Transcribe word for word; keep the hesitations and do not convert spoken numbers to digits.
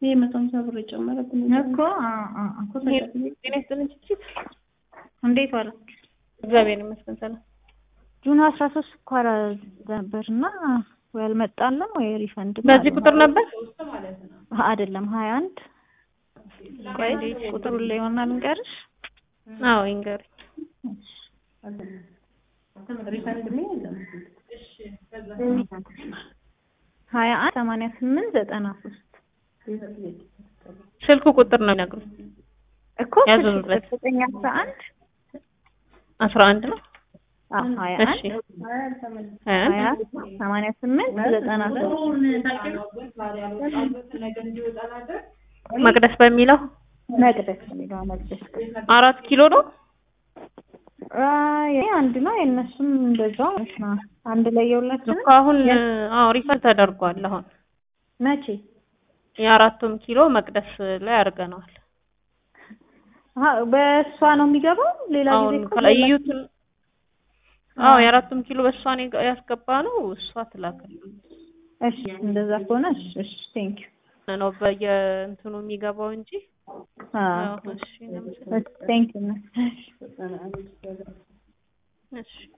ይሄ መቶ ሃምሳ ብር ጨመረብኝ እኮ አ አ እኮ ተጨምሮ እንዴት ዋላችሁ? እግዚአብሔር ይመስገን ሰላም። ጁን አስራ ሶስት ስኳር ነበርና ወይ አልመጣለም ወይ ሪፈንድ በዚህ ቁጥር ነበር አይደለም ሀያ አንድ ቆይ ቁጥሩን ላይ ሆና ልንገርሽ። አዎ ይንገርኝ። ሪፈንድ ላይ የለም። ሀያ አንድ ሰማንያ ስምንት ዘጠና ሶስት ስልኩ ቁጥር ነው የሚነግሩኝ እኮ ያዙበት ዘጠኝ አስራ አንድ አስራ አንድ ነው። አዎ ሀያ አንድ ሀያ ሰማንያ ስምንት ዘጠና ሶስት መቅደስ በሚለው መቅደስ በሚለው መቅደስ አራት ኪሎ ነው። አይ አንድ ነው የነሱም እንደዛው ነው። አንድ ላይ የሁላችንም አሁን አዎ ሪፈንድ ተደርጓል። አሁን መቼ የአራቱም ኪሎ መቅደስ ላይ አድርገናል። አዎ በእሷ ነው የሚገባው። ሌላ ጊዜ እኮ ከላዩት አዎ የአራቱም ኪሎ በእሷ ነው ያስገባ ነው። እሷ ትላከልኝ። እሺ እንደዛ ከሆነ እሺ እሺ ቴንክ ዩ ነው በየእንትኑ የሚገባው እንጂ አዎ እሺ ቴንክ ዩ እሺ እሺ